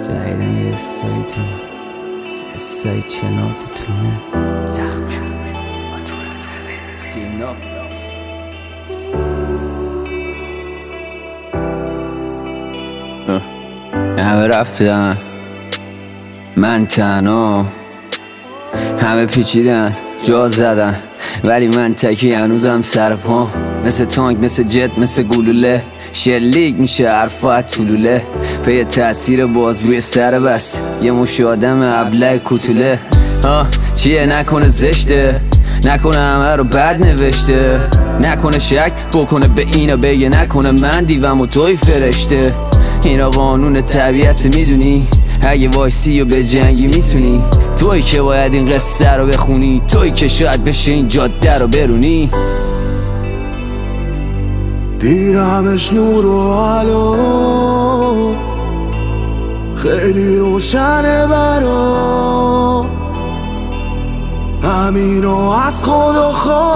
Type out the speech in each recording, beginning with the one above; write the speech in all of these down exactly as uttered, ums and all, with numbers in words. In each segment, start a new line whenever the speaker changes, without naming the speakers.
جدیدن یه استایی تو استایی کنار تو تونه زخمه سیناب همه رفتن من تنها، همه پیچیدن جا زدن ولی من تکی هنوزم سر پا، مثل تانک مثل جت مثل گلوله شلیک میشه حرفات طولوله پی تأثیر باز روی سر بست یه مش آدم ابله کوتوله. ها چیه نکنه زشته، نکنه همه رو بد نوشته، نکنه شک بکنه به اینا بگه نکنه من دیوم و توی فرشته. اینا قانون طبیعت میدونی، اگه وایسی و به جنگی میتونی، توی که باید این قصه رو بخونی، توی که شاید بشه این جاده رو برونی.
دیدمش نور و علو خیلی روشنه برا، همینو از خدا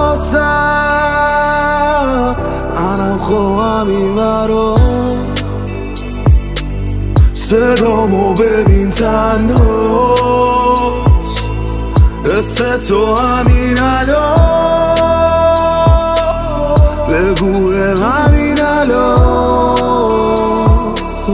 خواستم منم خواهم این برا. صدامو ببین تنهاست، حس تو همین الان، بگو همین الان.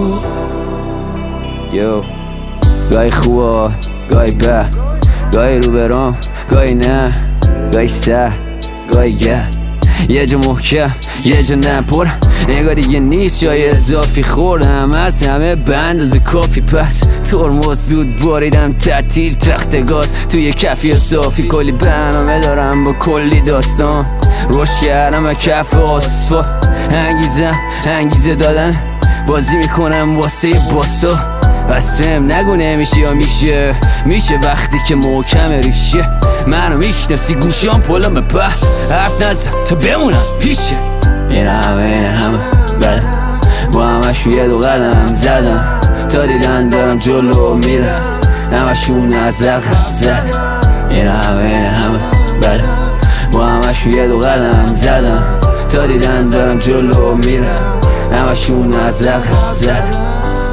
یو گاهی خوبه گاهی بد، گاهی رو برام گاهی نه، گاهی سر گاهی گرد، یه جا محکم یه جا نپرم، نگاه دیگه نیست جای اضافی خوردم از همه بند از کافی، پس ترمز زود باریدم تعطیل تخت گاز توی کفی صافی، کلی برنامه دارم با کلی داستان، روش کردم کف آسفالت، انگیزم انگیزه دادن بازی میکنم واسه باستا، بسم نگو نمیشه یا میشه، میشه وقتی که محکم ریشه، منو میشناسی گوشام پلم به حرف نزن تا بمونم پیشه. این همه این همه بله با همشو یه دو قدم زدم تا دیدن دارم جلو میرم، همشون از زخم زدم. این همه این همه بله با همشو یه دو قدم زدم تا دیدن دارم جلو میرم، همشون از زخم زدم.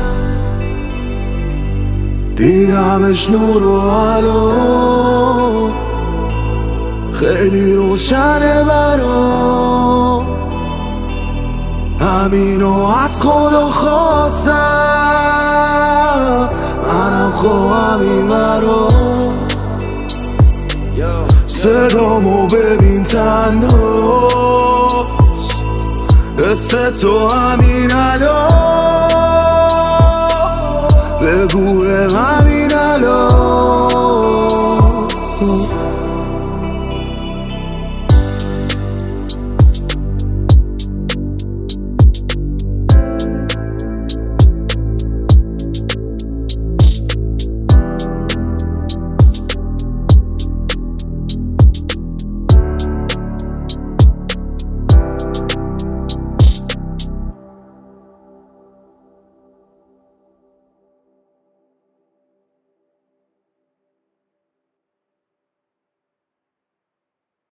دیدمش نور و علو خیلی روشنه برا، همینو از خدا خواستم منم خواهم این برا. صدامو ببین تنهاست، حس تو همین الان، بگو همین